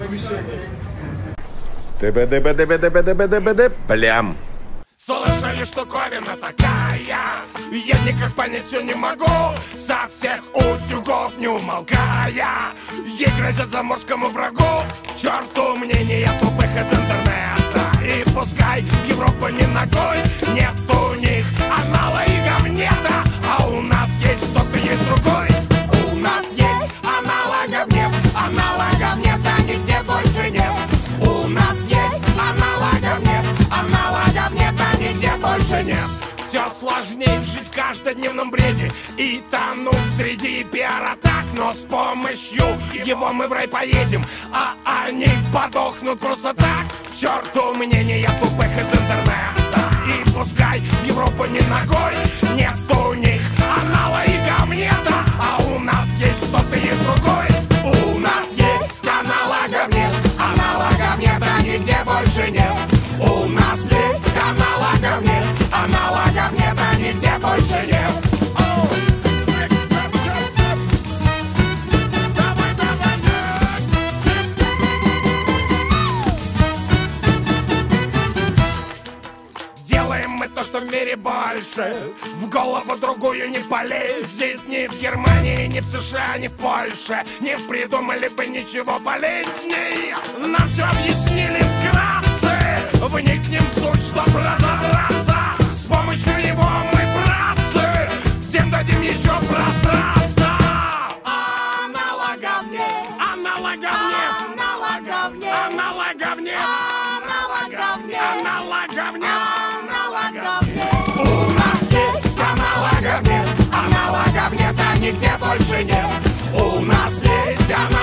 Плям. Слышали, штуковина такая, я никак понять все не могу, со всех утюгов не умолкая, ей грозят заморскому врагу, к черту мнения тупых из интернета, и пускай в Европу не ногой, нет у них аналогов нета, а у нас есть кто-то есть другой, у нас есть аналогов нет, а нигде больше нет, у нас есть аналогов нет, а нигде больше нет. Все сложнее жить в каждодневном бреде и тонуть среди пиар-атак, но с помощью его мы в рай поедем, а они подохнут просто так. К черту мнения тупых из интернета, и пускай в Европу не ногой, нет у них аналогов нета, а у нас есть кто-то есть другой. У нас есть аналогов нет, а нигде больше нет. У нас есть аналогов нет, а нигде больше нет. Делаем мы то, что в мире больше, в голову другую не полезет. Ни в Германии, ни в США, ни в Польше не придумали бы ничего полезнее. Нам все объяснили вкратце, вникнем в суть, чтоб разобраться. С помощью него мы, братцы, всем дадим еще просраться. Аналогов нет, аналогов нет, аналогов нет, аналогов нет, аналогов нет, аналогов нет, аналогов нет. У нас есть аналогов нет, а нигде больше нет. У нас есть аналогов.